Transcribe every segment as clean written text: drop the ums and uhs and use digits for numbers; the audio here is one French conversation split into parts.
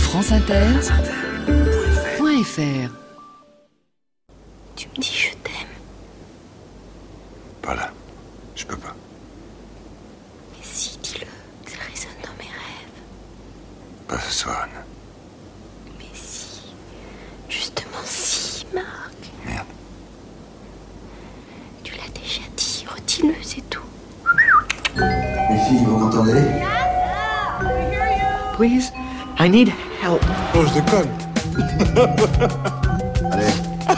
franceinter.fr. Tu me dis je t'aime. Pas là. Je peux pas. Mais si, dis-le. Ça résonne dans mes rêves. Pas ce soir, Anne. Mais si. Justement si, Marc. Merde. Tu l'as déjà dit. Redis-le, c'est tout. Les filles, vous m'entendez? Please, I need help. Oh, je déconne. Allez.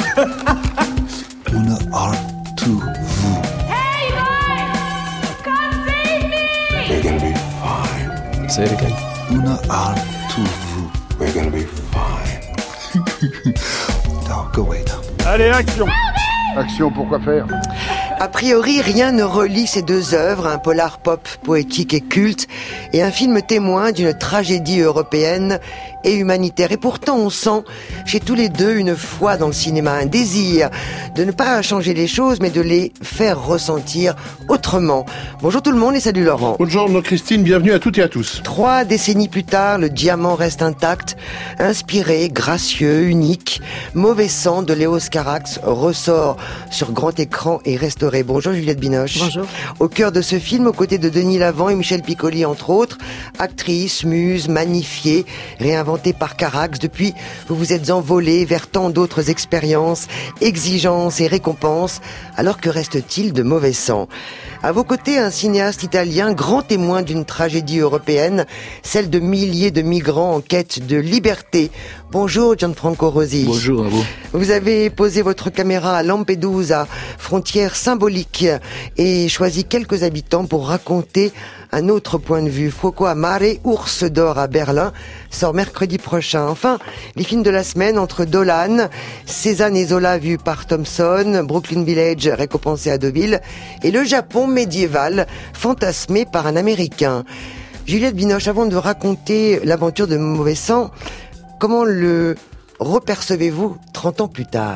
Una art to vous. Hey, boys! Come save me! We're gonna be fine. Say it again. Una art to vous. We're gonna be fine. 到各位的。 Allez, action! Action, pourquoi faire? A priori, rien ne relie ces deux œuvres, un polar pop poétique et culte, et un film témoin d'une tragédie européenne et humanitaire. Et pourtant, on sent chez tous les deux une foi dans le cinéma, un désir de ne pas changer les choses, mais de les faire ressentir autrement. Bonjour tout le monde et salut Laurent. Bonjour Christine, bienvenue à toutes et à tous. 3 décennies plus tard, le diamant reste intact, inspiré, gracieux, unique. Mauvais sang de Léos Carax ressort sur grand écran et restauré. Bonjour Juliette Binoche. Bonjour. Au cœur de ce film, aux côtés de Denis Lavant et Michel Piccoli entre autres, actrice, muse, magnifiée, réinventée par Carax. Depuis, vous vous êtes envolée vers tant d'autres expériences, exigences et récompenses. Alors que reste-t-il de Mauvais sang ? À vos côtés, un cinéaste italien, grand témoin d'une tragédie européenne, celle de milliers de migrants en quête de liberté. Bonjour Gianfranco Rosi. Bonjour à vous. Vous avez posé votre caméra à Lampedusa, frontière symbolique, et choisi quelques habitants pour raconter un autre point de vue. Fuoco a Mare, Ours d'or à Berlin, sort mercredi prochain. Enfin, les films de la semaine entre Dolan, Cézanne et Zola vus par Thompson, Brooklyn Village récompensé à Deauville, et le Japon médiéval fantasmé par un Américain. Juliette Binoche, avant de raconter l'aventure de Mauvais sang, comment le repercevez-vous 30 ans plus tard ?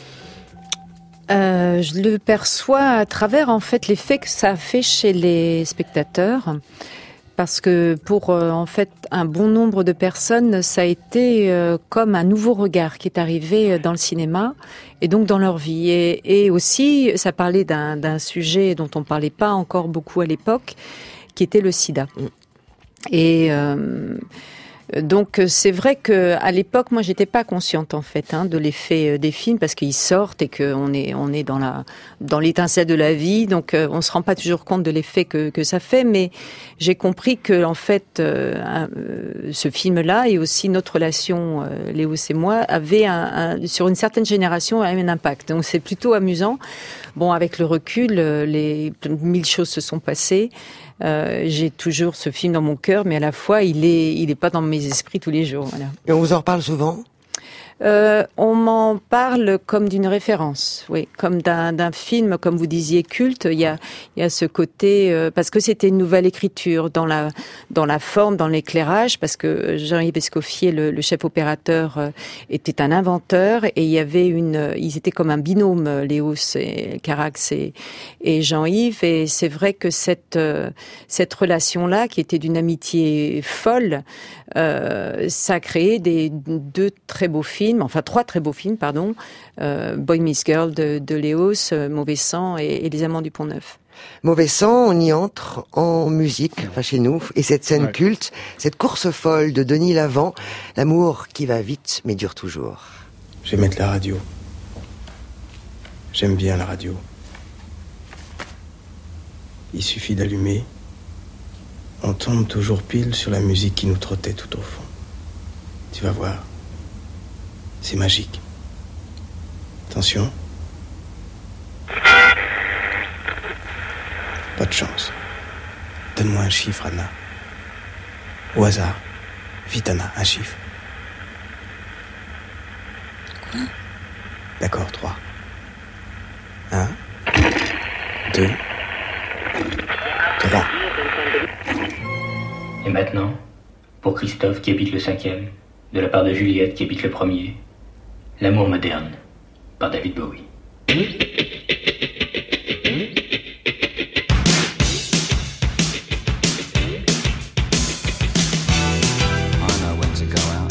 Je le perçois à travers en fait l'effet que ça a fait chez les spectateurs, parce que pour en fait un bon nombre de personnes, ça a été comme un nouveau regard qui est arrivé dans le cinéma et donc dans leur vie. Et aussi, ça parlait d'un sujet dont on parlait pas encore beaucoup à l'époque, qui était le sida. Et donc c'est vrai que à l'époque, moi, j'étais pas consciente en fait de l'effet des films parce qu'ils sortent et qu'on est dans l'étincelle de la vie, donc on se rend pas toujours compte de l'effet que ça fait. Mais j'ai compris que en fait, ce film-là et aussi notre relation, Léos et moi, avait sur une certaine génération un impact. Donc c'est plutôt amusant. Bon, avec le recul, 1000 choses se sont passées. J'ai toujours ce film dans mon cœur, mais à la fois, il est pas dans mes esprits tous les jours. Voilà. Et on vous en reparle souvent ? On m'en parle comme d'une référence, oui, comme d'un film, comme vous disiez, culte. Il y a ce côté parce que c'était une nouvelle écriture dans la forme, dans l'éclairage, parce que Jean-Yves Escoffier, le chef opérateur, était un inventeur et il y avait ils étaient comme un binôme, Léos et Carax et Jean-Yves, et c'est vrai que cette relation-là, qui était d'une amitié folle, ça a créé trois très beaux films, Boy Meets Girl de Léos, Mauvais sang et Les Amants du Pont-Neuf. Mauvais sang, on y entre en musique, enfin chez nous, et cette scène culte, cette course folle de Denis Lavant, l'amour qui va vite mais dure toujours. Je vais mettre la radio. J'aime bien la radio. Il suffit d'allumer. On tombe toujours pile sur la musique qui nous trottait tout au fond. Tu vas voir. C'est magique. Attention. Pas de chance. Donne-moi un chiffre, Anna. Au hasard. Vite, Anna, un chiffre. Quoi ? D'accord, 3. 1, 2, 3. Et maintenant, pour Christophe qui habite le 5e, de la part de Juliette qui habite le 1er, L'amour moderne, par David Bowie. I know when to go out.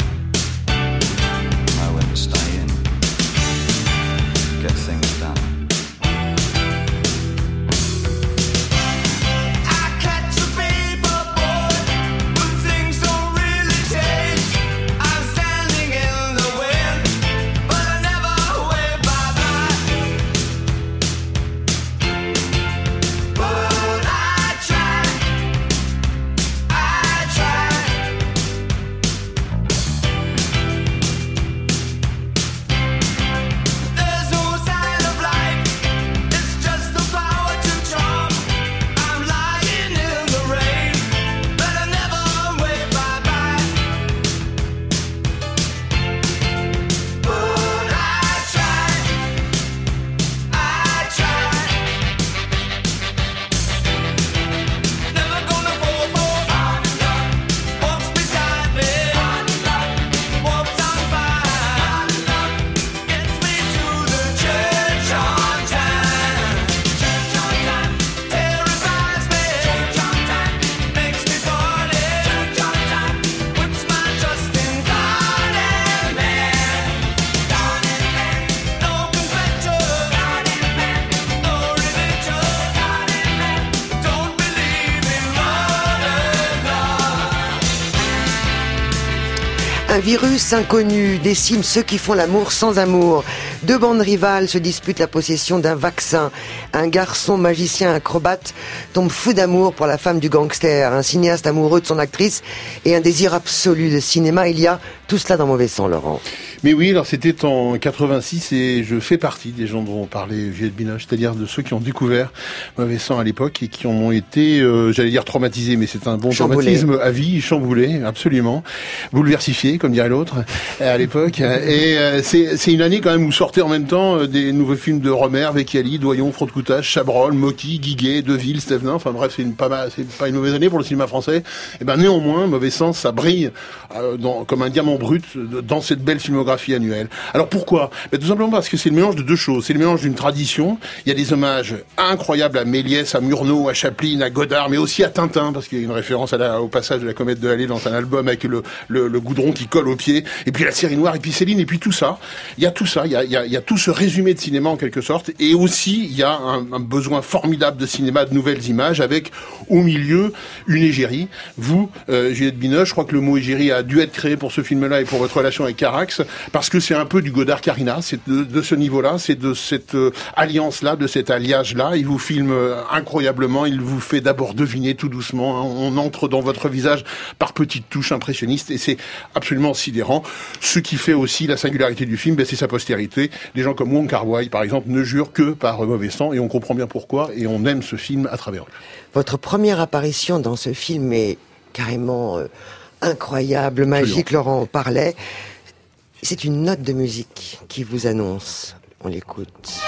Un virus inconnu décime ceux qui font l'amour sans amour. Deux bandes rivales se disputent la possession d'un vaccin. Un garçon magicien acrobate tombe fou d'amour pour la femme du gangster. Un cinéaste amoureux de son actrice et un désir absolu de cinéma. Il y a tout cela dans Mauvais Sang, Laurent. Mais oui, alors c'était en 86 et je fais partie des gens dont parlait Juliette Binoche, c'est-à-dire de ceux qui ont découvert Mauvais Sang à l'époque et qui en ont été, j'allais dire traumatisés, mais c'est un bon traumatisme à vie, chamboulé, absolument, bouleversifié, comme dirait l'autre, à l'époque. Et c'est une année quand même où sortaient en même temps des nouveaux films de Romer, Vecchiali, Doyon, Fraude-Coutage, Chabrol, Mocky, Guiguet, Deville, Stevenin. Enfin bref, c'est pas une mauvaise année pour le cinéma français. Et ben néanmoins, Mauvais Sang, ça brille comme un diamant brut dans cette belle filmographie annuelle. Alors pourquoi ? Tout simplement parce que c'est le mélange de deux choses. C'est le mélange d'une tradition. Il y a des hommages incroyables à Méliès, à Murnau, à Chaplin, à Godard, mais aussi à Tintin, parce qu'il y a une référence au passage de la comète de Halley dans un album avec le goudron qui colle aux pieds, et puis la série noire, et puis Céline, et puis tout ça. Il y a tout ça, il y a tout ce résumé de cinéma en quelque sorte, et aussi il y a un besoin formidable de cinéma, de nouvelles images, avec au milieu une égérie. Vous, Juliette Binoche, je crois que le mot égérie a dû être créé pour ce film-là et pour votre relation avec Carax, parce que c'est un peu du Godard-Carina, c'est de ce niveau-là, c'est de cette alliance-là, de cet alliage-là. Il vous filme incroyablement, il vous fait d'abord deviner tout doucement, hein. On entre dans votre visage par petites touches impressionnistes et c'est absolument sidérant. Ce qui fait aussi la singularité du film, c'est sa postérité. Des gens comme Wong Kar-wai, par exemple, ne jurent que par Mauvais Sang et on comprend bien pourquoi et on aime ce film à travers eux. Votre première apparition dans ce film est carrément incroyable, magique, Laurent en parlait. C'est une note de musique qui vous annonce. On l'écoute.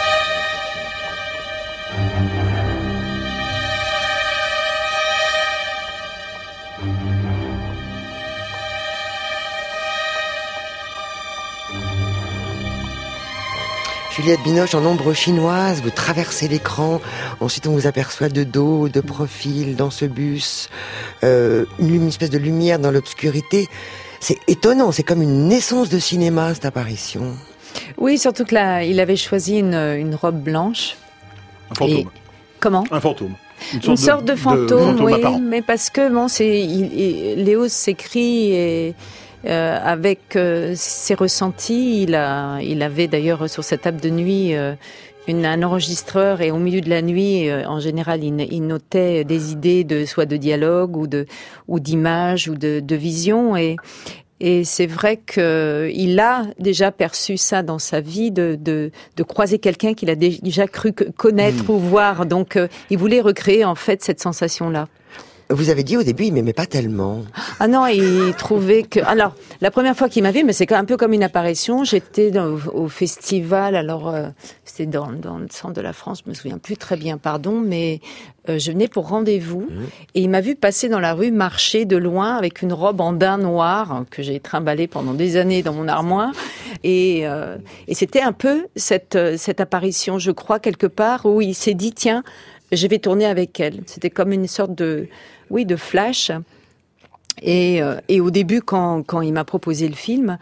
Juliette Binoche en ombre chinoise, vous traversez l'écran, ensuite on vous aperçoit de dos, de profil, dans ce bus, une espèce de lumière dans l'obscurité. C'est étonnant, c'est comme une naissance de cinéma, cette apparition. Oui, surtout que là, il avait choisi une robe blanche. Un fantôme. Et... Comment ? Un fantôme. Une sorte de fantôme, oui, apparent. mais parce que bon, Léo s'écrit et avec ses ressentis, il avait d'ailleurs sur sa table de nuit un enregistreur et au milieu de la nuit, en général, il notait des idées soit de dialogue ou d'images ou de vision et c'est vrai qu'il a déjà perçu ça dans sa vie de croiser quelqu'un qu'il a déjà cru connaître ou voir. Donc, il voulait recréer en fait cette sensation-là. Vous avez dit au début, il m'aimait pas tellement. Ah non, il trouvait que... Alors, la première fois qu'il m'a vu, mais c'est un peu comme une apparition, j'étais au festival, alors c'était dans le centre de la France, je me souviens plus très bien, pardon, mais je venais pour rendez-vous, et il m'a vu passer dans la rue, marcher de loin avec une robe en daim noir, que j'ai trimballée pendant des années dans mon armoire, et c'était un peu cette apparition, je crois, quelque part, où il s'est dit, tiens, je vais tourner avec elle. C'était comme une sorte de flash. Et au début, quand il m'a proposé le film,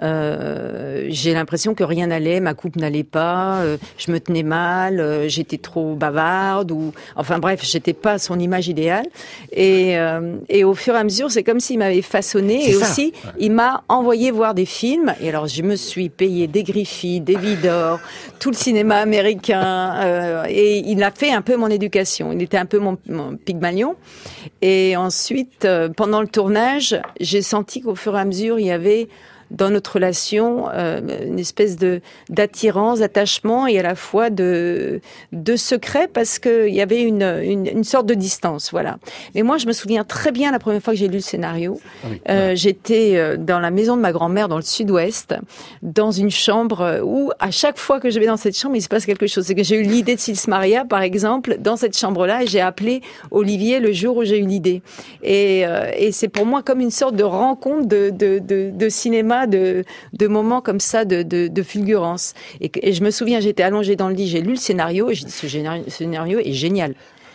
j'ai l'impression que rien n'allait, ma coupe n'allait pas, je me tenais mal, j'étais trop bavarde enfin bref, j'étais pas son image idéale. Et au fur et à mesure, c'est comme s'il m'avait façonné et aussi il m'a envoyé voir des films. Et alors je me suis payé des Griffith, des Vidor, tout le cinéma américain. Et il a fait un peu mon éducation. Il était un peu mon Pygmalion. Et ensuite, pendant le tournage, j'ai senti qu'au fur et à mesure, il y avait dans notre relation une espèce d'attirance, d'attachement et à la fois de secret parce que il y avait une sorte de distance, voilà. Mais moi, je me souviens très bien la première fois que j'ai lu le scénario. J'étais dans la maison de ma grand-mère dans le sud-ouest, dans une chambre où à chaque fois que je vais dans cette chambre, il se passe quelque chose. C'est que j'ai eu l'idée de Sils Maria, par exemple, dans cette chambre-là, et j'ai appelé Olivier le jour où j'ai eu l'idée. Et c'est pour moi comme une sorte de rencontre de cinéma, de moments comme ça, de fulgurance. Et je me souviens, j'étais allongée dans le lit, j'ai lu le scénario et j'ai dit ce scénario est génial.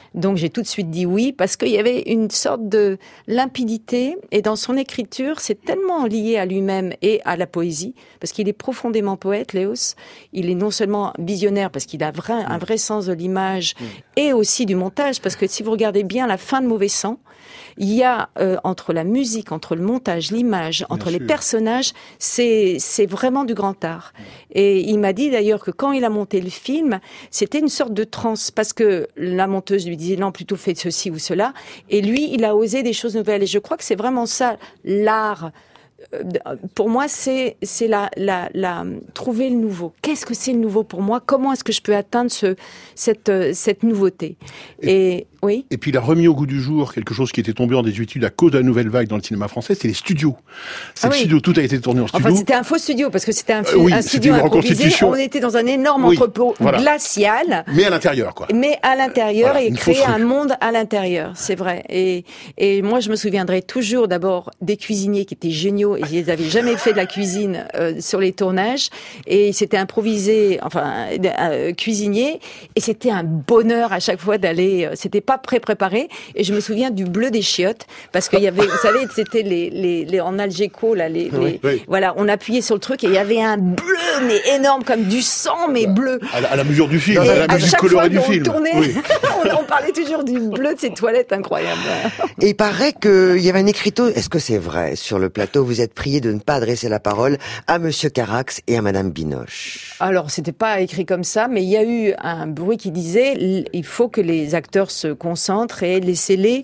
Donc j'ai tout de suite dit oui, parce qu'il y avait une sorte de limpidité, et dans son écriture, c'est tellement lié à lui-même et à la poésie, parce qu'il est profondément poète, Léos. Il est non seulement visionnaire, parce qu'il a un vrai sens de l'image, et aussi du montage, parce que si vous regardez bien la fin de Mauvais Sang, il y a entre la musique, entre le montage, l'image, entre les personnages, c'est vraiment du grand art. Et il m'a dit d'ailleurs que quand il a monté le film, c'était une sorte de transe, parce que la monteuse lui disait non, plutôt fais ceci ou cela, et lui, il a osé des choses nouvelles. Et je crois que c'est vraiment ça, l'art. Pour moi, c'est trouver le nouveau. Qu'est-ce que c'est le nouveau pour moi? Comment est-ce que je peux atteindre cette nouveauté? Oui. Et puis il a remis au goût du jour quelque chose qui était tombé en désuétude à cause de la nouvelle vague dans le cinéma français, c'est les studios. Studio, tout a été tourné en studio. Enfin, c'était un faux studio, parce que c'était un studio improvisé. On était dans un énorme entrepôt glacial. Mais à l'intérieur, quoi. Mais à l'intérieur, et créer un monde à l'intérieur, c'est vrai. Et moi, je me souviendrai toujours d'abord des cuisiniers qui étaient géniaux, et ils n'avaient jamais fait de la cuisine sur les tournages, et c'était improvisé, cuisinier, et c'était un bonheur à chaque fois d'aller, c'était pas préparé, et je me souviens du bleu des chiottes, parce qu'il y avait, vous savez, c'était les en Algeco, là, voilà, on appuyait sur le truc, et il y avait un bleu, mais énorme, comme du sang, mais bleu. À la mesure du film, à la mesure colorée du film. On parlait toujours du bleu de ces toilettes incroyables. Et il paraît qu'il y avait un écriteau, est-ce que c'est vrai? Sur le plateau, vous êtes prié de ne pas adresser la parole à Monsieur Carax et à Madame Binoche. Alors, c'était pas écrit comme ça, mais il y a eu un bruit qui disait, il faut que les acteurs se concentrent et laissez-les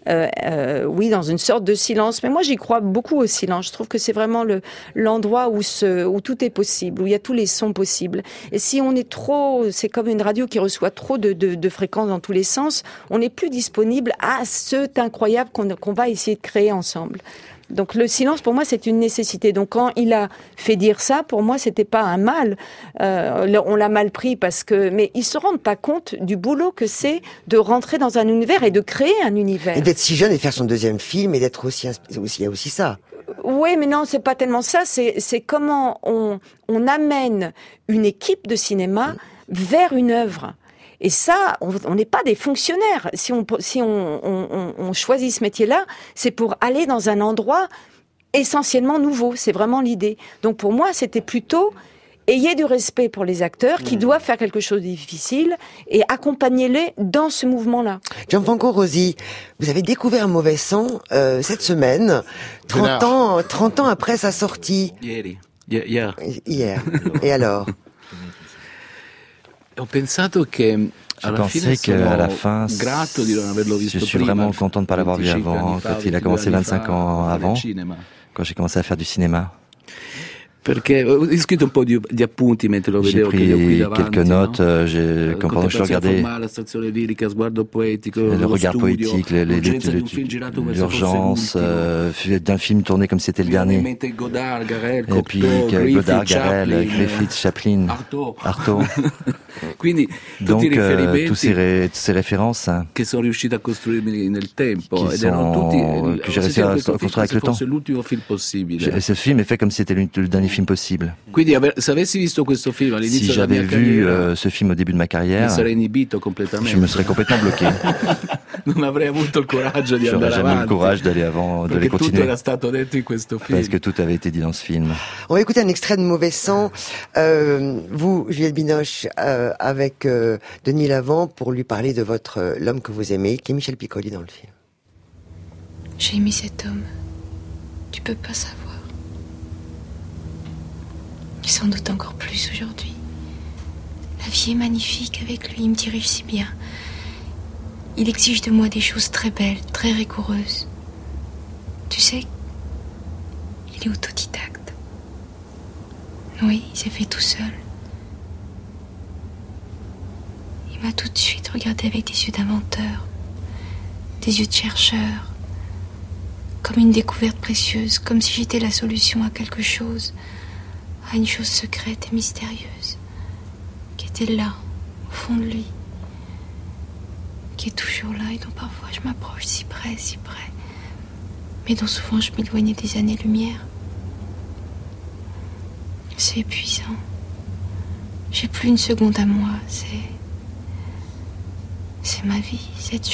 dans une sorte de silence. Mais moi, j'y crois beaucoup au silence. Je trouve que c'est vraiment l'endroit où tout est possible, où il y a tous les sons possibles. Et si on est trop, c'est comme une radio qui reçoit trop de fréquences dans tous les sens, on n'est plus disponible à cet incroyable qu'on va essayer de créer ensemble. Donc le silence, pour moi, c'est une nécessité. Donc quand il a fait dire ça, pour moi, c'était pas un mal. On l'a mal pris mais ils se rendent pas compte du boulot que c'est de rentrer dans un univers et de créer un univers. Et d'être si jeune et faire son deuxième film et d'être aussi, il y a aussi ça. Oui, mais non, c'est pas tellement ça. C'est comment on amène une équipe de cinéma vers une œuvre. Et ça, on n'est pas des fonctionnaires. Si on choisit ce métier-là, c'est pour aller dans un endroit essentiellement nouveau. C'est vraiment l'idée. Donc pour moi, c'était plutôt ayez du respect pour les acteurs qui doivent faire quelque chose de difficile et accompagnez-les dans ce mouvement-là. Gianfranco Rosi, vous avez découvert Mauvais Sang cette semaine, 30 ans après sa sortie. Hier. Et alors? Je pensais qu'à la fin, je suis vraiment content de ne pas l'avoir vu avant, quand il a commencé 25 ans avant, quand j'ai commencé à faire du cinéma. J'ai pris quelques notes, pendant que je regardais le regard poétique, l'urgence d'un film tourné comme c'était le dernier. Et puis Godard, Garel, Griffith, Chaplin, Artaud. Donc toutes ces références que j'ai réussi à construire avec le temps. Et ce film est fait comme si c'était le dernier film possible. Si j'avais vu ce film au début de ma carrière, je me serais complètement bloqué. J'aurais jamais eu le courage d'aller de les continuer. Parce que tout avait été dit dans ce film. On va écouter un extrait de Mauvais Sang. Vous, Juliette Binoche, avec Denis Lavant, pour lui parler de l'homme que vous aimez, qui est Michel Piccoli dans le film. J'ai aimé cet homme. Tu peux pas savoir. Et sans doute encore plus aujourd'hui. La vie est magnifique avec lui, il me dirige si bien. Il exige de moi des choses très belles, très rigoureuses. Tu sais, il est autodidacte. Oui, il s'est fait tout seul. Il m'a tout de suite regardé avec des yeux d'inventeur, des yeux de chercheur, comme une découverte précieuse, comme si j'étais la solution à quelque chose, à une chose secrète et mystérieuse, qui était là, au fond de lui, qui est toujours là et dont parfois je m'approche si près, mais dont souvent je m'éloignais des années-lumière. C'est épuisant. J'ai plus une seconde à moi, C'est ma vie, cette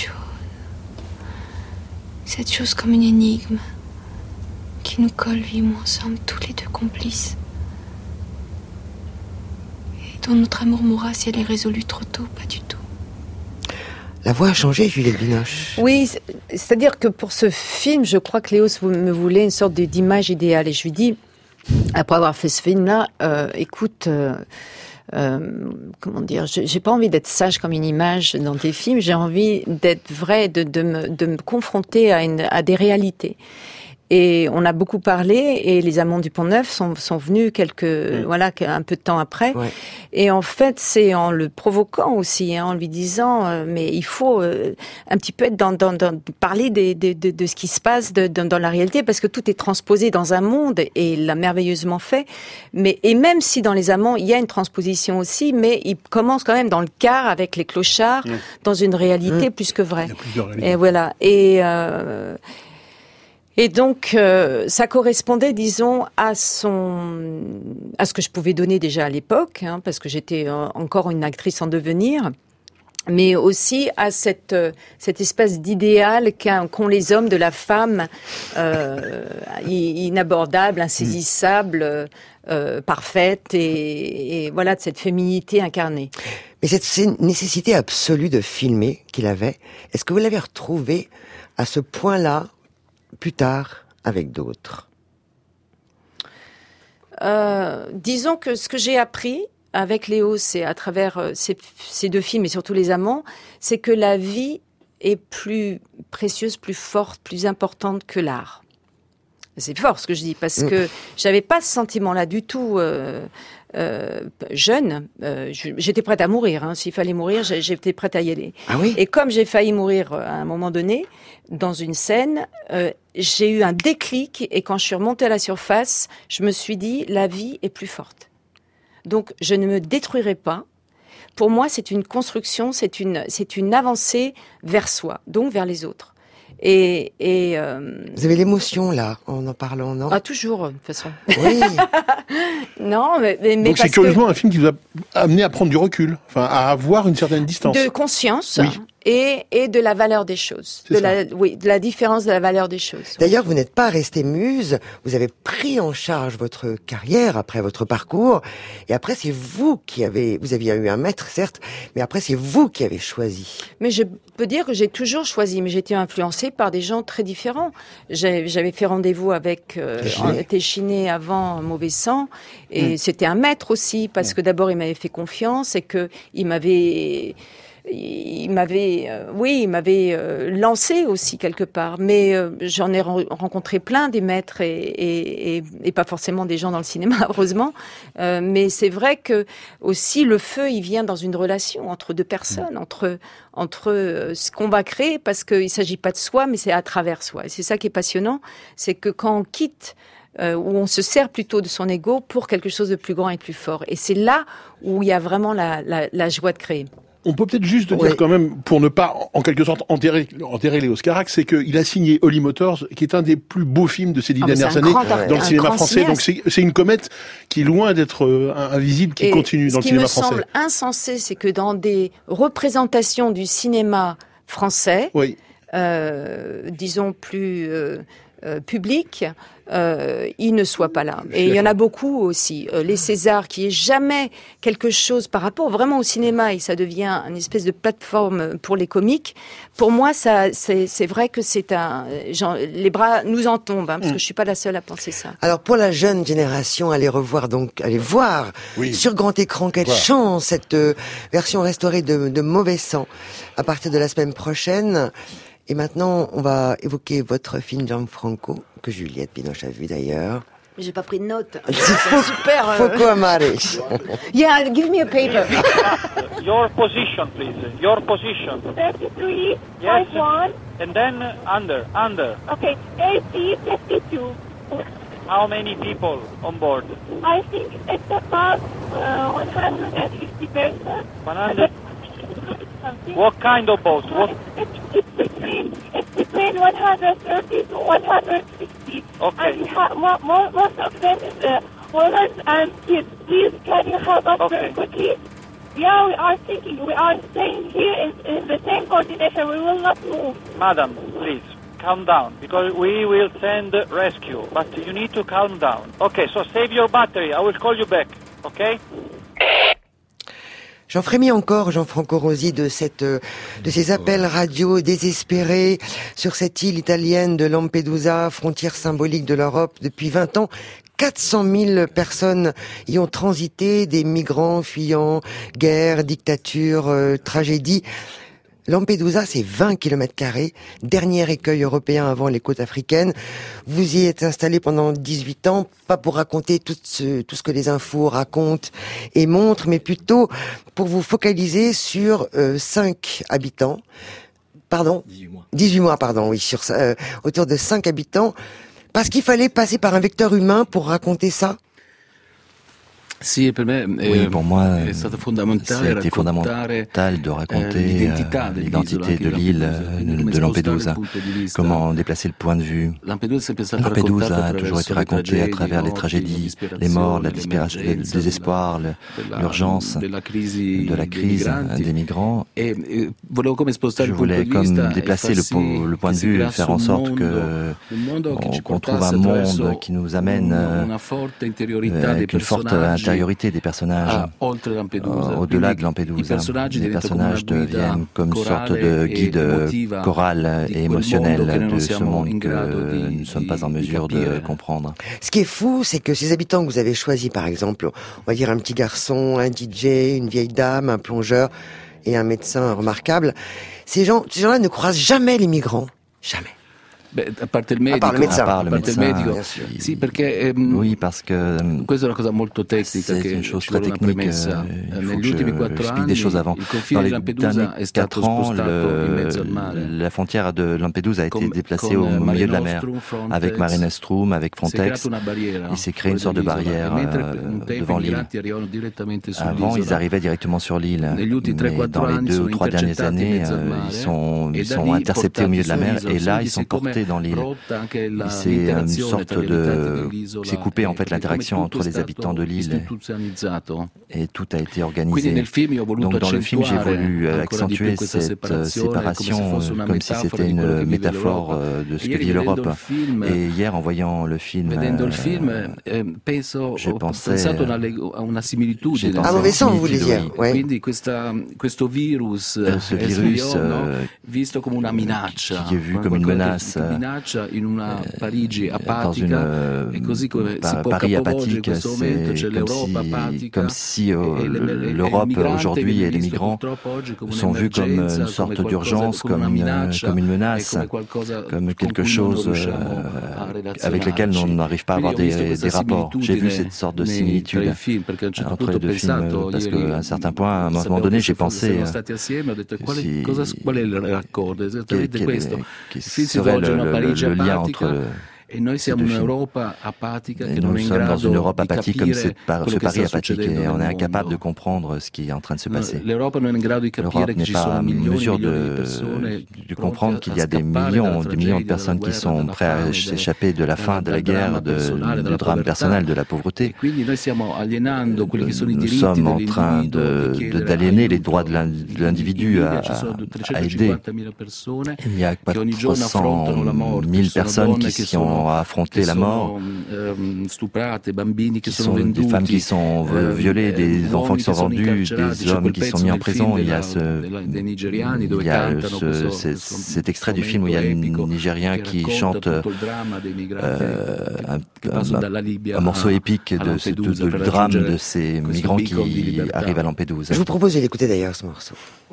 chose comme une énigme qui nous colle, vivons ensemble, tous les deux complices. Et dont notre amour mourra si elle est résolue trop tôt, pas du tout. La voix a changé, Juliette Binoche. Oui, c'est-à-dire que pour ce film, je crois que Léos me voulait une sorte d'image idéale. Et je lui dis, après avoir fait ce film-là, écoute... comment dire, j'ai pas envie d'être sage comme une image dans tes films, j'ai envie d'être vrai, de me confronter à des réalités. Et on a beaucoup parlé, et les Amants du Pont-Neuf sont venus un peu de temps après. Ouais. Et en fait, c'est en le provoquant aussi, en lui disant, mais il faut un petit peu être parler de ce qui se passe dans la réalité, parce que tout est transposé dans un monde, et il l'a merveilleusement fait. Et même si dans les Amants, il y a une transposition aussi, mais il commence quand même dans le quart avec les clochards, dans une réalité plus que vraie. Et voilà. Et donc, ça correspondait, disons, à ce que je pouvais donner déjà à l'époque, parce que j'étais encore une actrice en devenir, mais aussi à cette espèce d'idéal qu'ont les hommes de la femme inabordable, insaisissable, parfaite, et voilà, de cette féminité incarnée. Mais cette nécessité absolue de filmer qu'il avait, est-ce que vous l'avez retrouvée à ce point-là plus tard avec d'autres? Disons que ce que j'ai appris avec Léos, c'est à travers ces deux films et surtout Les Amants, c'est que la vie est plus précieuse, plus forte, plus importante que l'art. C'est fort ce que je dis, parce que j'avais pas ce sentiment-là du tout jeune. J'étais prête à mourir. S'il fallait mourir, j'étais prête à y aller. Ah oui? Et comme j'ai failli mourir à un moment donné, dans une scène, j'ai eu un déclic, et quand je suis remontée à la surface, je me suis dit, la vie est plus forte. Donc, je ne me détruirai pas. Pour moi, c'est une construction, c'est une avancée vers soi, donc vers les autres. Vous avez l'émotion là en parlant, non? Ah, toujours, de toute façon. Oui. Non, mais donc c'est curieusement un film qui vous a amené à prendre du recul, enfin à avoir une certaine distance. De conscience. Oui. Et de la valeur des choses. De la différence de la valeur des choses. D'ailleurs, vous n'êtes pas resté muse, vous avez pris en charge votre carrière après votre parcours, et après c'est vous aviez eu un maître certes, mais après c'est vous qui avez choisi. Mais je peux dire que j'ai toujours choisi, mais j'ai été influencée par des gens très différents. J'avais fait rendez-vous avec Téchiné avant Mauvais Sang, et c'était un maître aussi, parce que d'abord il m'avait fait confiance, et que il m'avait lancé aussi quelque part, mais j'en ai rencontré plein des maîtres et pas forcément des gens dans le cinéma, heureusement, mais c'est vrai que aussi le feu il vient dans une relation entre deux personnes, entre ce qu'on va créer, parce qu'il s'agit pas de soi, mais c'est à travers soi, et c'est ça qui est passionnant, c'est que quand on quitte où on se sert plutôt de son ego pour quelque chose de plus grand et plus fort, et c'est là où il y a vraiment la joie de créer. On peut peut-être juste dire quand même, pour ne pas en quelque sorte enterrer Léos Carax, c'est qu'il a signé Holly Motors, qui est un des plus beaux films de ces 10 dernières années dans le cinéma français. Donc c'est une comète qui est loin d'être invisible, qui continue dans le cinéma français. Ce qui me semble insensé, c'est que dans des représentations du cinéma français, disons plus public, il ne soit pas là. Et il y en a beaucoup aussi. Les Césars, qui est jamais quelque chose par rapport vraiment au cinéma, et ça devient une espèce de plateforme pour les comiques. Pour moi, c'est vrai que les bras nous en tombent, parce que je suis pas la seule à penser ça. Alors pour la jeune génération, allez voir sur grand écran, quelle chance, cette version restaurée de Mauvais Sang à partir de la semaine prochaine. Et maintenant, on va évoquer votre film Gianfranco, que Juliette Binoche a vu d'ailleurs. Mais j'ai pas pris de notes. C'est super. Fuoco Amare. Yeah, give me a paper. Your position, please. Your position. 33, yes. 51. And then under. Okay, 80, 52. How many people on board? I think it's about 150 persons. 100. What kind of boat? It's between 130 to 160. Okay. And most of them is women and kids. Please, can you help us very quickly? Yeah, we are thinking. We are staying here in the same coordination. We will not move. Madam, please, calm down, because we will send rescue, but you need to calm down. Okay, so save your battery. I will call you back, okay? J'en frémis encore, Jean-Franco Rosi, de ces appels radio désespérés sur cette île italienne de Lampedusa, frontière symbolique de l'Europe. Depuis 20 ans, 400 000 personnes y ont transité, des migrants fuyant guerre, dictature, tragédie. Lampedusa, c'est 20 km², dernier écueil européen avant les côtes africaines. Vous y êtes installé pendant 18 ans, pas pour raconter tout ce que les infos racontent et montrent, mais plutôt pour vous focaliser sur 5 habitants. Pardon ? 18 mois, pardon, oui, autour de 5 habitants. Parce qu'il fallait passer par un vecteur humain pour raconter ça ? Oui, pour moi, c'était fondamental de raconter l'identité de l'île de Lampedusa, comment déplacer le point de vue. Lampedusa a toujours été racontée à travers les tragédies, les morts, la le désespoir, l'urgence de la crise des migrants. Je voulais comme déplacer le point de vue, faire en sorte qu'on trouve un monde qui nous amène avec une forte intériorité des personnages au-delà de Lampedusa. Les personnages deviennent comme une sorte de guide choral et émotionnel de ce monde que nous ne sommes pas en mesure de comprendre. Ce qui est fou, c'est que ces habitants que vous avez choisis, par exemple, on va dire un petit garçon, un DJ, une vieille dame, un plongeur et un médecin remarquable, ces gens-là ne croisent jamais les migrants. Jamais. À part le médecin. Oui, parce que c'est une chose très technique. Il faut que j'explique des choses avant. Dans les derniers 4 ans, la frontière de Lampedusa a été déplacée au milieu de la mer, avec Mare Nostrum, avec Frontex. Il s'est créé une sorte de barrière devant l'île. Avant, ils arrivaient directement sur l'île, mais dans les 2 ou 3 dernières années, ils sont interceptés au milieu de la mer, et là, ils sont portés dans l'île. C'est une sorte de... C'est coupé en fait l'interaction entre les habitants de l'île et tout a été organisé. Donc dans le film, j'ai voulu accentuer cette séparation comme si c'était une métaphore de ce que vit l'Europe. Et hier, en voyant le film, je pensais... À mauvais sens, vous voulez dire. Ce virus qui est vu comme une menace dans Paris apathique, c'est comme si l'Europe aujourd'hui et les migrants sont vus comme une sorte d'urgence, comme une menace, comme quelque chose avec lequel on n'arrive pas à avoir des rapports. J'ai vu cette sorte de similitude entre les 2 films, parce qu'à un certain point, à un moment donné, j'ai pensé qui serait le lien entre nous sommes dans une Europe apathique comme ce Paris apathique, et on est incapable de comprendre ce qui est en train de se passer. L'Europe n'est pas en mesure de comprendre qu'il y a des millions de personnes qui sont prêtes à s'échapper de la faim, de la guerre, du drame personnel, de la pauvreté. Nous sommes en train d'aliéner les droits de l'individu à aider. Il y a 300 000 personnes qui ont affronté la mort, qui sont des femmes qui sont violées, des enfants qui sont vendus, des hommes qui sont mis en prison. Il y a cet extrait du film où il y a un Nigérien qui chante un morceau épique du drame de ces migrants qui arrivent à Lampedusa. Je vous propose de l'écouter d'ailleurs, ce morceau.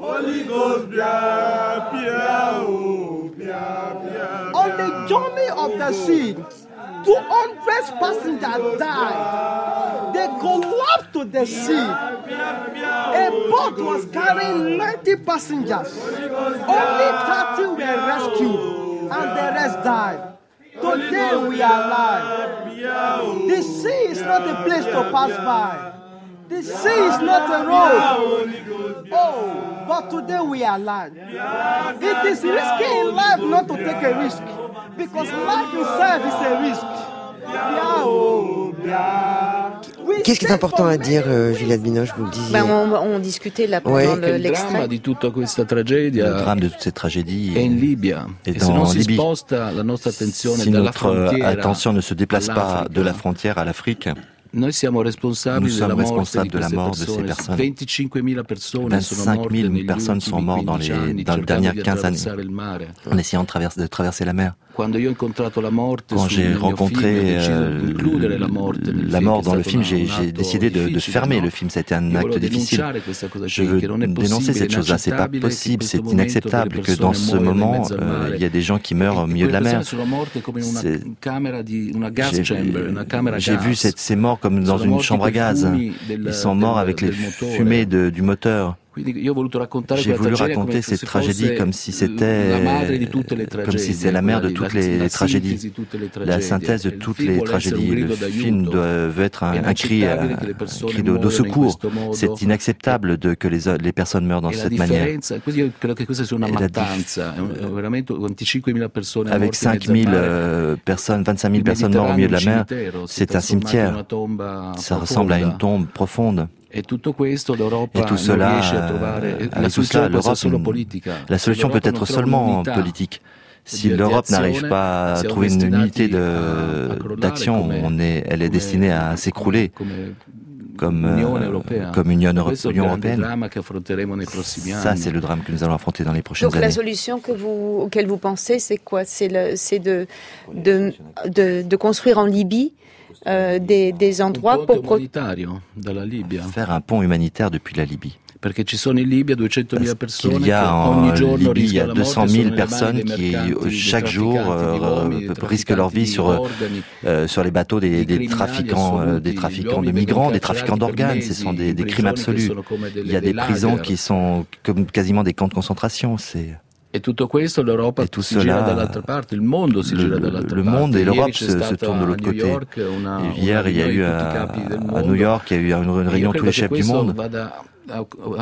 On the journey of the sea, 200 passengers died. They collapsed to the sea. A boat was carrying 90 passengers. Only 30 were rescued, and the rest died. Today we are alive. The sea is not a place to pass by. The sea is not a road. Oh, but today we are alive. It is risky in life not to take a risk, because life itself is a risk. We Qu'est-ce qui est important à dire, Juliette Binoche, vous le disiez? On discutait là pendant l'extrait. Le drame de toute cette tragédie est en Libye. Si notre attention ne se déplace pas de la frontière à l'Afrique, nous sommes responsables de la mort de ces personnes. 25 000 personnes sont mortes dans les dernières 15 années en essayant de traverser la mer. Quand j'ai rencontré la mort dans le film, j'ai décidé de fermer le film. Ça a été un acte difficile. Je veux dénoncer cette chose-là. C'est pas possible, c'est inacceptable que dans ce moment, il y a des gens qui meurent au milieu de la mer. J'ai vu ces morts comme dans une chambre à gaz. Ils sont morts avec les fumées du moteur. J'ai voulu raconter cette tragédie comme si c'est la mère de toutes les tragédies, la synthèse de toutes les tragédies. Le film veut être un cri de secours. C'est inacceptable que les personnes meurent dans cette manière. Avec 5 000 personnes, 25 000 personnes mortes au milieu de la mer, c'est un cimetière. Ça ressemble à une tombe profonde. Et tout cela, avec tout cela, l'Europe, la solution peut être seulement politique. Si l'Europe n'arrive pas à trouver une unité d'action, elle est destinée à s'écrouler comme Union européenne. Ça, c'est le drame que nous allons affronter dans les prochaines années. Donc la solution auquel vous pensez, c'est quoi? C'est de construire en Libye des endroits pour faire un pont humanitaire depuis la Libye. Parce qu'il y a en Libye, il y a 200 000 personnes qui, chaque jour, risquent leur vie sur les bateaux des trafiquants de migrants, des trafiquants d'organes. Ce sont des crimes absolus. Il y a des prisons qui sont comme quasiment des camps de concentration. Et tout cela, le monde et l'Europe se tournent de l'autre côté. Hier, il y a eu à New York, il y a eu une réunion de tous les chefs du monde. Il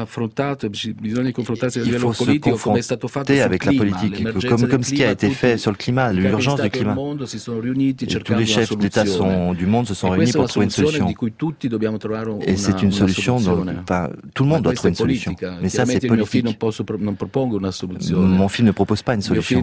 faut se confronter avec la politique, comme ce qui a été fait sur le climat, l'urgence du climat. Et tous les chefs d'État du monde se sont réunis pour trouver une solution. Et c'est une solution tout le monde doit trouver une solution. Mais ça, c'est politique. Mon film ne propose pas une solution.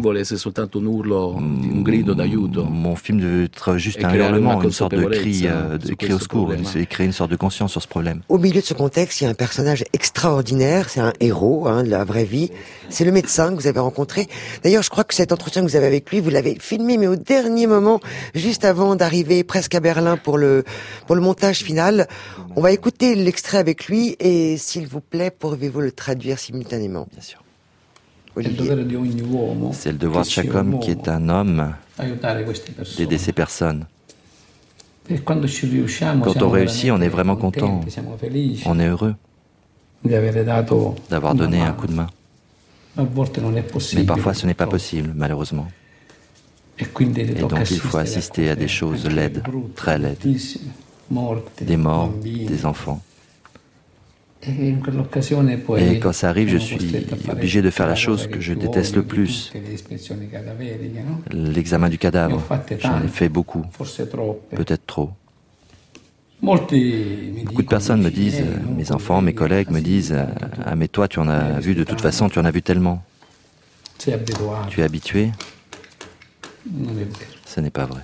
Mon film veut être juste un hurlement, une sorte de cri au secours, et créer une sorte de conscience sur ce problème. Au milieu de ce contexte, il y a un personnage extraordinaire, c'est un héros de la vraie vie, c'est le médecin que vous avez rencontré. D'ailleurs, je crois que cet entretien que vous avez avec lui, vous l'avez filmé, mais au dernier moment, juste avant d'arriver presque à Berlin pour le montage final. On va écouter l'extrait avec lui et s'il vous plaît, pourriez-vous le traduire simultanément? Bien sûr. Olivier. C'est le devoir de chaque homme qui est un homme d'aider ces personnes. Quand on réussit, on est vraiment content, on est heureux d'avoir donné un coup de main. Mais parfois ce n'est pas possible, malheureusement. Et donc il faut assister à des choses laides, très laides. Des morts, des enfants. Et quand ça arrive, je suis obligé de faire la chose que je déteste le plus. L'examen du cadavre. J'en ai fait beaucoup, peut-être trop. Beaucoup de personnes me disent, mes enfants, mes collègues me disent, ah mais toi tu en as vu de toute façon, tu en as vu tellement. Tu es habitué. Ce n'est pas vrai.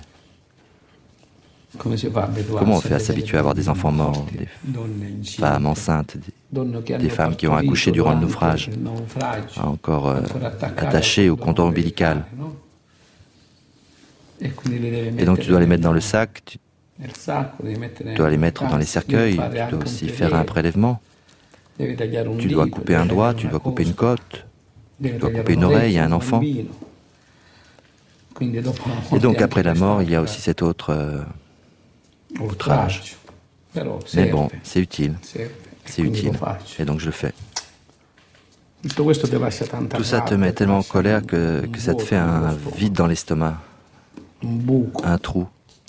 Comment on fait à s'habituer à avoir des enfants morts, des femmes enceintes, des femmes qui ont accouché durant le naufrage, encore attachées au cordon ombilical. Et donc tu dois les mettre dans le sac, tu dois les mettre dans les cercueils, tu dois aussi faire un prélèvement. Tu dois couper un doigt, tu dois couper une côte, tu dois couper une oreille à un enfant. Et donc après la mort, il y a aussi cet autre outrage. Mais bon, c'est utile. C'est utile. Et donc je le fais. Tout ça te met tellement en colère que ça te fait un vide dans l'estomac. Un trou.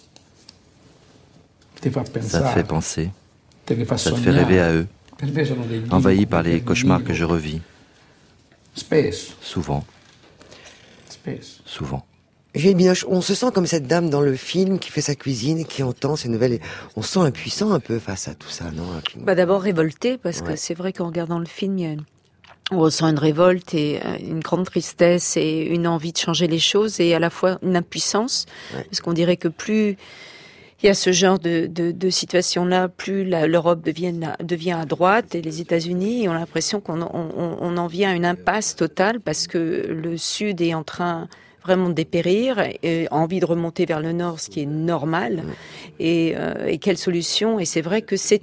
Ça te fait penser. Ça te fait rêver à eux. Envahi par les cauchemars que je revis. Souvent. Juliette Binoche, on se sent comme cette dame dans le film qui fait sa cuisine et qui entend ces nouvelles. Et on se sent impuissant un peu face à tout ça, non? D'abord révolté, parce que c'est vrai qu'en regardant le film, on ressent une révolte et une grande tristesse et une envie de changer les choses et à la fois une impuissance, parce qu'on dirait que plus il y a ce genre de situation-là, plus l'Europe devient à droite et les États-Unis, et on a l'impression qu'on en vient à une impasse totale parce que le Sud est en train vraiment de dépérir et a envie de remonter vers le Nord, ce qui est normal. Et quelle solution? Et c'est vrai que c'est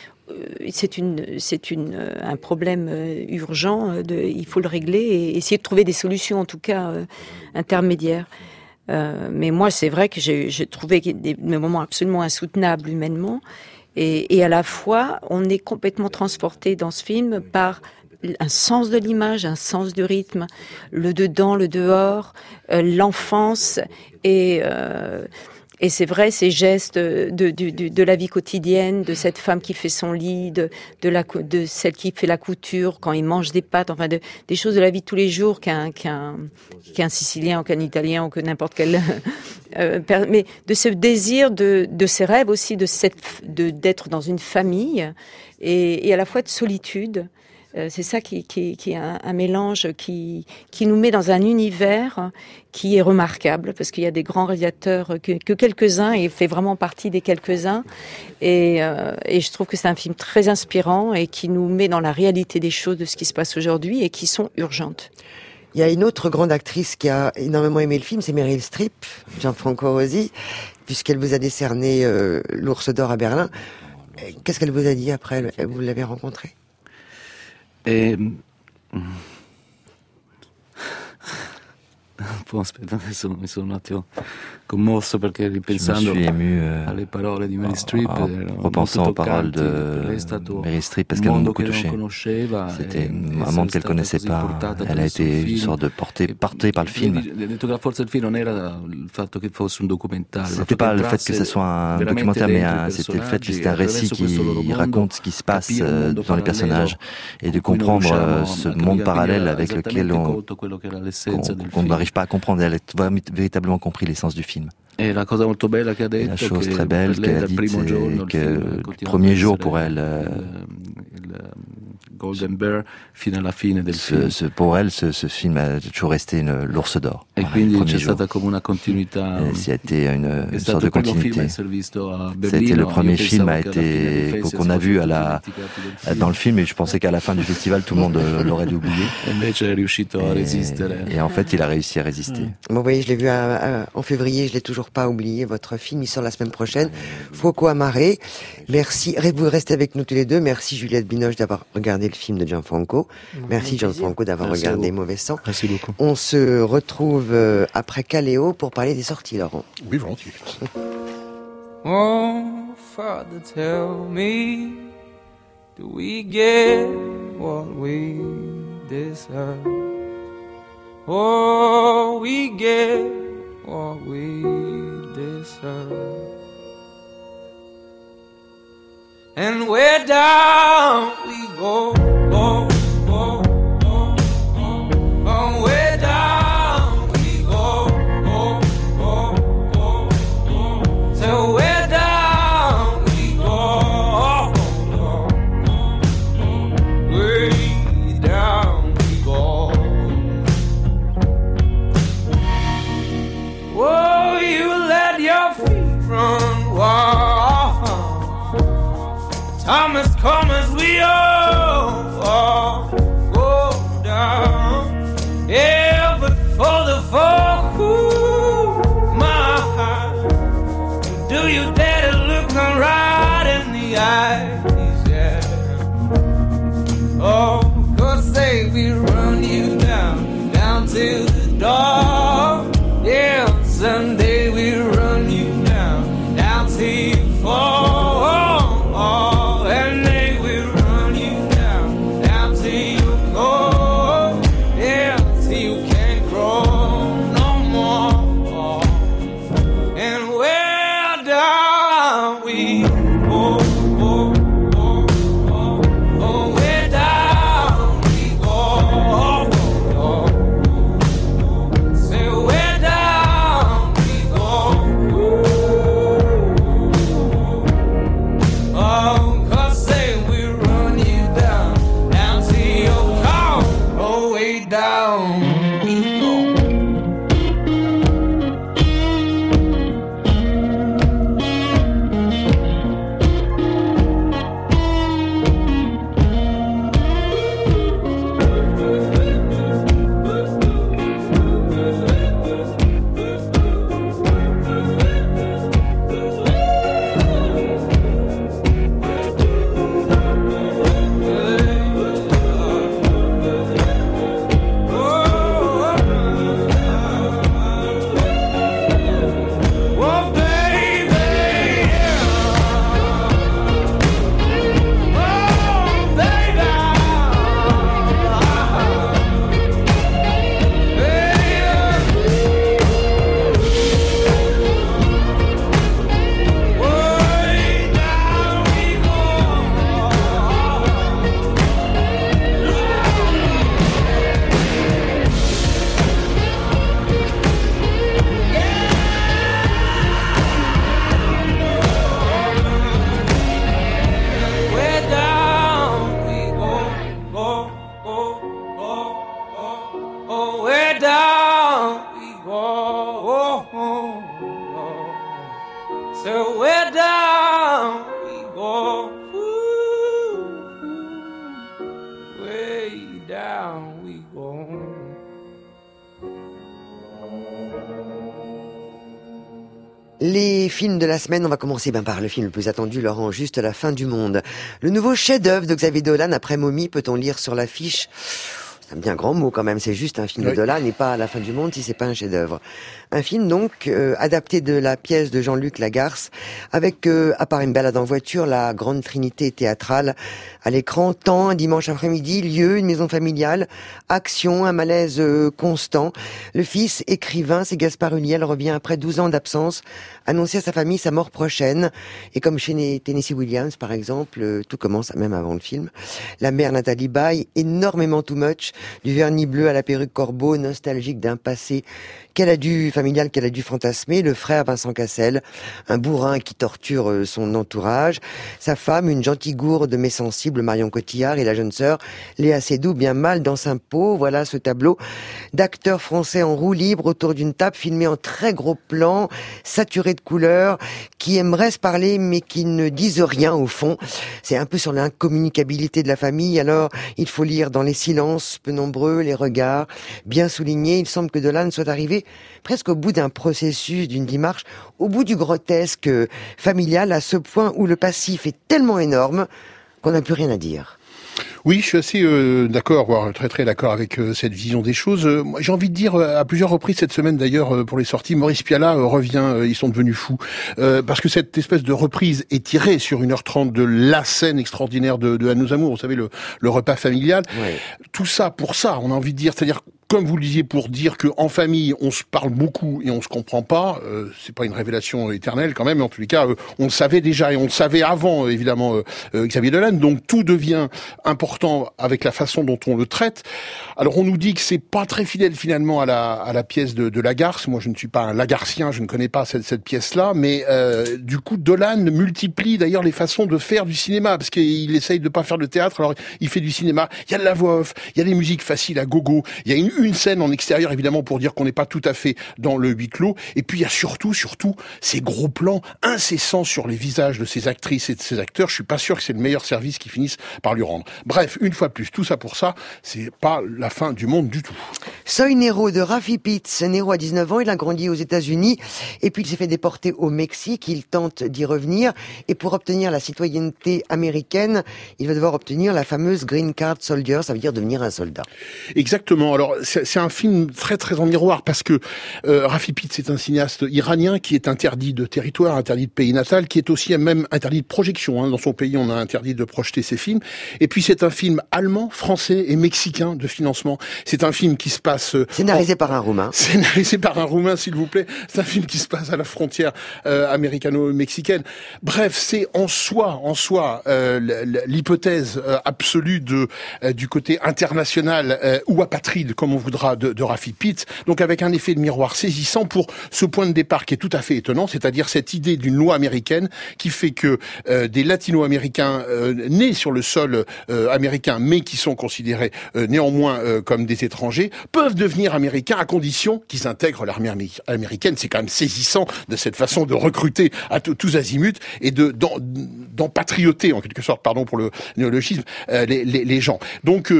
un problème urgent. Il faut le régler et essayer de trouver des solutions, en tout cas intermédiaires. Mais moi, c'est vrai que j'ai trouvé des moments absolument insoutenables humainement. Et à la fois, on est complètement transporté dans ce film par un sens de l'image, un sens du rythme, le dedans, le dehors, l'enfance et c'est vrai, ces gestes de la vie quotidienne, de cette femme qui fait son lit, de celle qui fait la couture, quand il mange des pâtes, enfin des choses de la vie de tous les jours qu'un Sicilien ou qu'un Italien ou que n'importe quel, mais de ce désir, de ces rêves aussi, d'être dans une famille et à la fois de solitude. C'est ça qui est un mélange qui nous met dans un univers qui est remarquable parce qu'il y a des grands réalisateurs que quelques-uns et fait vraiment partie des quelques-uns et je trouve que c'est un film très inspirant et qui nous met dans la réalité des choses de ce qui se passe aujourd'hui et qui sont urgentes. Il y a une autre grande actrice qui a énormément aimé le film, c'est Meryl Streep, Gianfranco Rosi, puisqu'elle vous a décerné l'Ours d'Or à Berlin. Qu'est-ce qu'elle vous a dit après? Vous l'avez rencontrée? Mi sono un attimo commosso perché ripensando alle parole di Meryl Streep, repensant aux paroles de Meryl Streep parce qu'elles m'ont beaucoup touché. C'était un monde qu'elle connaissait pas. Elle a été une sorte de portée par le film. C'était pas le fait que ce soit un documentaire, mais c'était le fait que c'était un récit qui raconte ce qui se passe dans les personnages et de comprendre ce monde parallèle avec lequel on n'arrive pas à comprendre. Elle a véritablement compris l'essence du film. Et la chose très belle qu'elle a dite, c'est que le premier jour pour elle, Golden Bear, fino alla fine del film. Pour elle, ce film a toujours resté l'ours d'or. Et quindi c'è stata come una continuità. Ça a été une sorte de continuité. C'était le premier film qu'on a vu dans le film, et je pensais qu'à la fin du festival, tout le monde l'aurait oublié. Et en fait, il a réussi à résister. Bon, vous voyez, je l'ai vu en février, je l'ai toujours pas oublié. Votre film, il sort la semaine prochaine. Fuoco a Mare. Merci. Vous restez avec nous tous les deux. Merci Juliette Binoche d'avoir regardé le film de Gianfranco. Merci Gianfranco d'avoir regardé Mauvais Sang. Merci beaucoup. On se retrouve après Caléo pour parler des sorties, Laurent. Oui, volontiers. Oh, Father, tell me, do we get what we deserve? Oh, we get what we deserve. And where down we go, oh, oh, oh, oh, oh, where down we go, oh, oh, oh, oh, so where down we go, oh, oh, oh, oh, way down we go. Oh, you let your feet run wild. Time has come as we all go down. Yeah, but for the fall, ooh, my heart, do you dare to look them right in the eyes? Yeah. Oh, 'cause say we run you down to the door. Yeah, someday we run you down till you fall. Down Way down we go. Way down we go. Les films de la semaine, on va commencer par le film le plus attendu, Laurent, Juste la fin du monde. Le nouveau chef-d'œuvre de Xavier Dolan après Momie, peut-on lire sur l'affiche. C'est un bien grand mot quand même, c'est juste un film de Dolan et pas La fin du monde si c'est pas un chef-d'œuvre. Un film donc adapté de la pièce de Jean-Luc Lagarce avec, à part une balade en voiture, la grande trinité théâtrale à l'écran, temps, un dimanche après-midi, lieu, une maison familiale, action, un malaise constant. Le fils, écrivain, c'est Gaspard Ulliel, revient après 12 ans d'absence, annoncer à sa famille sa mort prochaine. Et comme chez Tennessee Williams, par exemple, tout commence même avant le film. La mère Nathalie Baye, énormément too much, du vernis bleu à la perruque corbeau, nostalgique d'un passé familial qu'elle a dû fantasmer. Le frère Vincent Cassel, un bourrin qui torture son entourage. Sa femme, une gentille gourde mais sensible, Marion Cotillard, et la jeune sœur, Léa Seydoux, bien mal dans sa peau. Voilà ce tableau d'acteurs français en roue libre autour d'une table filmée en très gros plan, saturé de couleurs, qui aimeraient se parler mais qui ne disent rien au fond. C'est un peu sur l'incommunicabilité de la famille. Alors, il faut lire dans les silences peu nombreux, les regards bien soulignés. Il semble que Dolan soit arrivé presque au bout d'un processus, d'une démarche, au bout du grotesque familial, à ce point où le passif est tellement énorme qu'on n'a plus rien à dire. Oui, je suis assez d'accord, voire très très d'accord avec cette vision des choses. J'ai envie de dire à plusieurs reprises cette semaine d'ailleurs pour les sorties, Maurice Pialat revient, ils sont devenus fous. Parce que cette espèce de reprise est tirée sur 1h30 de la scène extraordinaire de À nos amours, vous savez, le repas familial. Ouais. Tout ça pour ça, on a envie de dire, c'est-à-dire comme vous le disiez, pour dire que en famille, on se parle beaucoup et on se comprend pas, c'est pas une révélation éternelle quand même, mais en tous les cas, on le savait déjà et on le savait avant, évidemment, Xavier Dolan. Donc tout devient important avec la façon dont on le traite. Alors on nous dit que c'est pas très fidèle finalement à la pièce de Lagarce. Moi, je ne suis pas un Lagarcien, je ne connais pas cette pièce-là, mais du coup, Dolan multiplie d'ailleurs les façons de faire du cinéma, parce qu'il essaye de pas faire de théâtre, alors il fait du cinéma. Il y a de la voix off, il y a des musiques faciles à gogo, il y a une scène en extérieur, évidemment, pour dire qu'on n'est pas tout à fait dans le huis clos. Et puis, il y a surtout, ces gros plans incessants sur les visages de ces actrices et de ces acteurs. Je suis pas sûr que c'est le meilleur service qu'ils finissent par lui rendre. Bref, une fois plus, tout ça pour ça, c'est pas la fin du monde du tout. Soy Nero de Raffi Pitts. Nero a 19 ans, il a grandi aux États-Unis et puis il s'est fait déporter au Mexique. Il tente d'y revenir et pour obtenir la citoyenneté américaine, il va devoir obtenir la fameuse Green Card Soldier, ça veut dire devenir un soldat. Exactement. Alors, c'est un film très très en miroir parce que Raffi Pitts c'est un cinéaste iranien qui est interdit de territoire, interdit de pays natal, qui est aussi même interdit de projection. Dans son pays, on a interdit de projeter ses films. Et puis c'est un film allemand, français et mexicain de financement. C'est un film qui se passe... Scénarisé par un Roumain. Scénarisé par un Roumain, s'il vous plaît. C'est un film qui se passe à la frontière américano-mexicaine. Bref, c'est en soi l'hypothèse absolue du côté international ou apatride, comme on voudra, de Raffi Pitts. Donc avec un effet de miroir saisissant pour ce point de départ qui est tout à fait étonnant, c'est-à-dire cette idée d'une loi américaine qui fait que des latino-américains nés sur le sol américain, mais qui sont considérés néanmoins comme des étrangers, peuvent devenir américains à condition qu'ils intègrent l'armée américaine. C'est quand même saisissant de cette façon de recruter à tous azimuts et d'empatrioter en quelque sorte, pardon pour le néologisme, les gens. Donc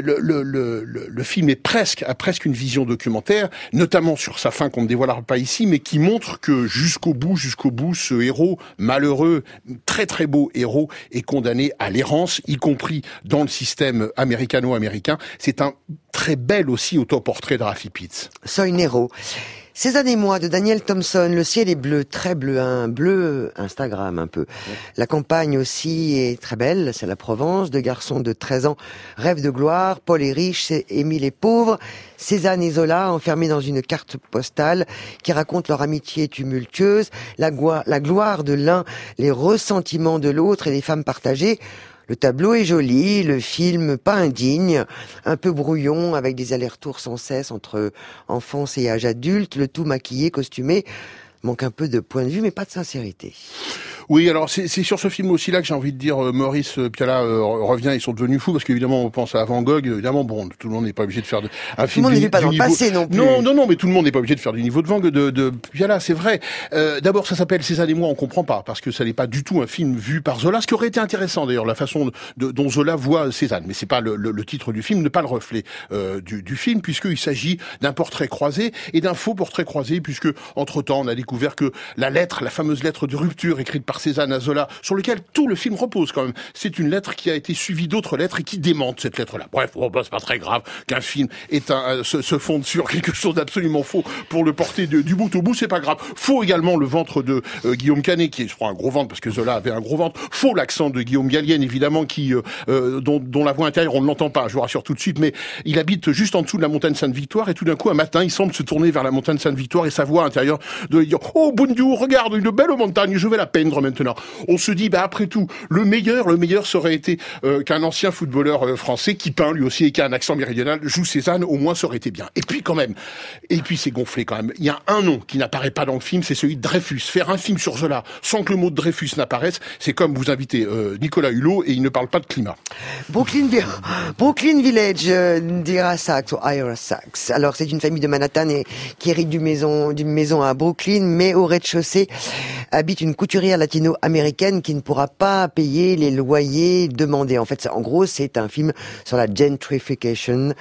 le film a presque une vision documentaire, notamment sur sa fin qu'on ne dévoilera pas ici, mais qui montre que jusqu'au bout, ce héros malheureux, très très beau héros, est condamné à l'errance, y compris dans le système américano-américain. C'est un très bel aussi autoportrait de Raffi Pitts. Soy Nero. Ces années mois de Daniel Thompson, le ciel est bleu, très bleu, un bleu Instagram un peu. La campagne aussi est très belle, c'est la Provence, deux garçons de 13 ans rêvent de gloire, Paul est riche, Émile est pauvre, Cézanne et Zola enfermés dans une carte postale qui raconte leur amitié tumultueuse, la gloire de l'un, les ressentiments de l'autre et les femmes partagées. Le tableau est joli, le film pas indigne, un peu brouillon avec des allers-retours sans cesse entre enfance et âge adulte, le tout maquillé, costumé. Manque un peu de point de vue, mais pas de sincérité. Oui, alors c'est sur ce film aussi là que j'ai envie de dire Maurice Pialat revient, ils sont devenus fous parce qu'évidemment on pense à Van Gogh, évidemment bon, tout le monde n'est pas obligé de faire un film tout le monde n'est pas dans le passé non plus. Non, mais tout le monde n'est pas obligé de faire du niveau de Van Gogh de Pialat, c'est vrai. D'abord ça s'appelle Cézanne et moi, on comprend pas parce que ça n'est pas du tout un film vu par Zola, ce qui aurait été intéressant d'ailleurs la façon dont Zola voit Cézanne, mais c'est pas le titre du film, ne pas le reflet du film puisqu'il s'agit d'un portrait croisé et d'un faux portrait croisé puisque entre-temps on a découvert que la fameuse lettre de rupture écrite par Cézanne à Zola, sur lequel tout le film repose quand même, c'est une lettre qui a été suivie d'autres lettres et qui démentent cette lettre-là. Bref, c'est pas très grave qu'un film se fonde sur quelque chose d'absolument faux pour le porter du bout au bout, c'est pas grave. Faux également le ventre de Guillaume Canet, qui est, je crois, un gros ventre parce que Zola avait un gros ventre. Faux l'accent de Guillaume Gallienne, évidemment, dont la voix intérieure on ne l'entend pas, je vous rassure tout de suite, mais il habite juste en dessous de la montagne Sainte-Victoire et tout d'un coup un matin il semble se tourner vers la montagne Sainte-Victoire et sa voix intérieure de dire « Oh, bon Dieu, regarde, une belle montagne, je vais la peindre maintenant. » On se dit, après tout, le meilleur ça aurait été qu'un ancien footballeur français qui peint lui aussi et qui a un accent méridional joue Cézanne, au moins ça aurait été bien. Et puis c'est gonflé quand même. Il y a un nom qui n'apparaît pas dans le film, c'est celui de Dreyfus. Faire un film sur Zola sans que le mot de Dreyfus n'apparaisse, c'est comme vous invitez Nicolas Hulot et il ne parle pas de climat. Brooklyn Village, d'Ira Sachs ou Ira Sachs. Alors c'est une famille de Manhattan qui hérite d'une maison à Brooklyn, mais au rez-de-chaussée habite une couturière latino-américaine qui ne pourra pas payer les loyers demandés. En fait, en gros, c'est un film sur la gentrification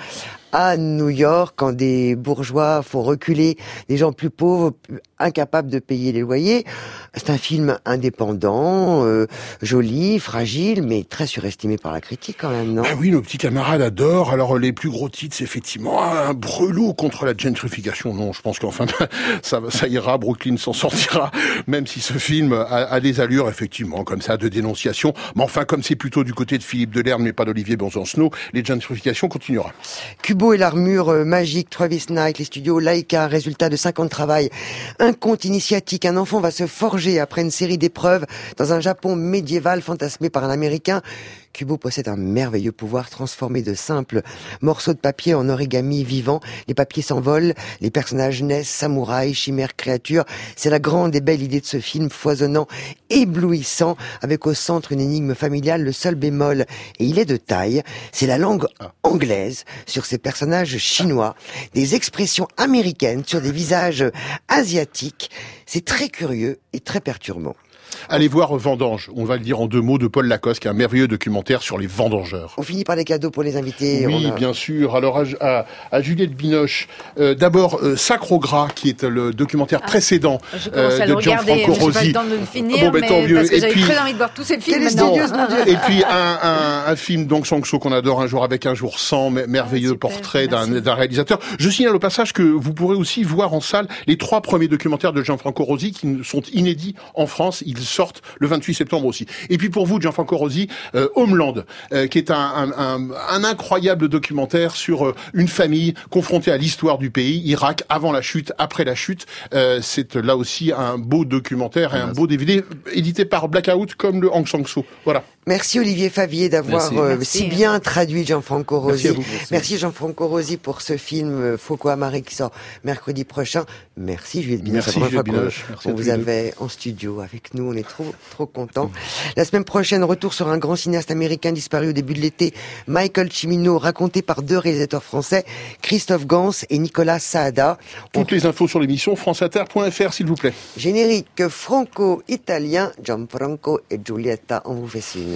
à New York, quand des bourgeois font reculer des gens plus pauvres, incapables de payer les loyers. C'est un film indépendant, joli, fragile, mais très surestimé par la critique quand même, non? Ah oui, nos petits camarades adorent. Alors les plus gros titres, c'est effectivement un brûlot contre la gentrification. Non, je pense qu'enfin ça ira, Brooklyn s'en sortira, même si ce film a des allures effectivement comme ça de dénonciation. Mais enfin, comme c'est plutôt du côté de Philippe Delerme, mais pas d'Olivier Besancenot, les gentrifications continuera. Kubo et l'armure magique, Travis Knight, les studios Laika, résultat de 5 ans de travail. Un conte initiatique, un enfant va se forger après une série d'épreuves dans un Japon médiéval fantasmé par un Américain. Kubo possède un merveilleux pouvoir, transformer de simples morceaux de papier en origami vivant. Les papiers s'envolent, les personnages naissent, samouraïs, chimères, créatures. C'est la grande et belle idée de ce film, foisonnant, éblouissant, avec au centre une énigme familiale, le seul bémol, et il est de taille, c'est la langue anglaise sur ces personnages chinois, des expressions américaines sur des visages asiatiques. C'est très curieux et très perturbant. Allez voir Vendange, on va le dire en 2 mots, de Paul Lacoste, qui est un merveilleux documentaire sur les vendangeurs. On finit par les cadeaux pour les invités. Oui, bien sûr. Alors à Juliette Binoche, d'abord Sacre Gras, qui est le documentaire précédent de Gianfranco Rosi. J'ai pas le temps de le finir, mais parce que j'avais très envie de voir tous ces films maintenant. Et puis un film donc Sang-So qu'on adore, Un jour avec, un jour sans, merveilleux portrait d'un réalisateur. Je signale au passage que vous pourrez aussi voir en salle les 3 premiers documentaires de Gianfranco Rosi qui sont inédits en France. Ils sortent le 28 septembre aussi. Et puis pour vous, Gianfranco Rosi, Homeland, qui est un incroyable documentaire sur une famille confrontée à l'histoire du pays, Irak, avant la chute, après la chute. C'est là aussi un beau documentaire et un beau DVD édité par Blackout comme le Hang Sang-So. Voilà. Merci Olivier Favier d'avoir si bien traduit Gianfranco Rosi. Merci Gianfranco Rosi pour ce film Foucault Amare qui sort mercredi prochain. Merci Juliette Binoche. C'est la première fois qu'on vous avait en studio avec nous. On est trop contents. La semaine prochaine, retour sur un grand cinéaste américain disparu au début de l'été, Michael Cimino, raconté par 2 réalisateurs français, Christophe Gans et Nicolas Saada. Toutes les infos sur l'émission franceinter.fr, s'il vous plaît. Générique franco-italien, Gianfranco et Giulietta, on vous fait signe.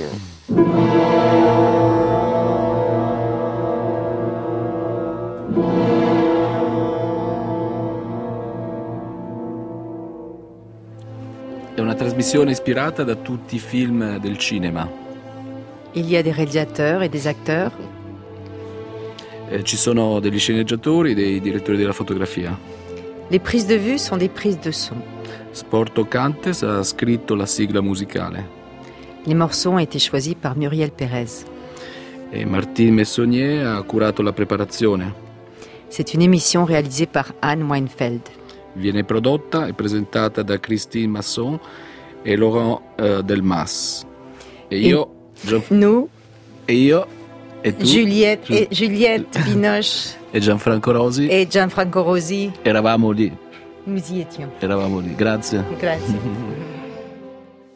È una trasmissione ispirata da tutti i film del cinema. Il y a des réalisateurs et des acteurs. Ci sono degli sceneggiatori, dei direttori della fotografia. Les prises de vue sont des prises de son. Sporto Cantes ha scritto la sigla musicale. Les morceaux ont été choisis par Muriel Pérez. Et Martine Messonnier ha curato la preparazione. C'est une émission réalisée par Anne Weinfeld. Viene prodotta e presentata da Christine Masson e Laurent Delmas. Nous. E io. E tu. Juliette Binoche. E Gianfranco Rosi. Et Gianfranco Rosi. Eravamo lì. Nous y étions. Eravamo lì. Grazie. Grazie.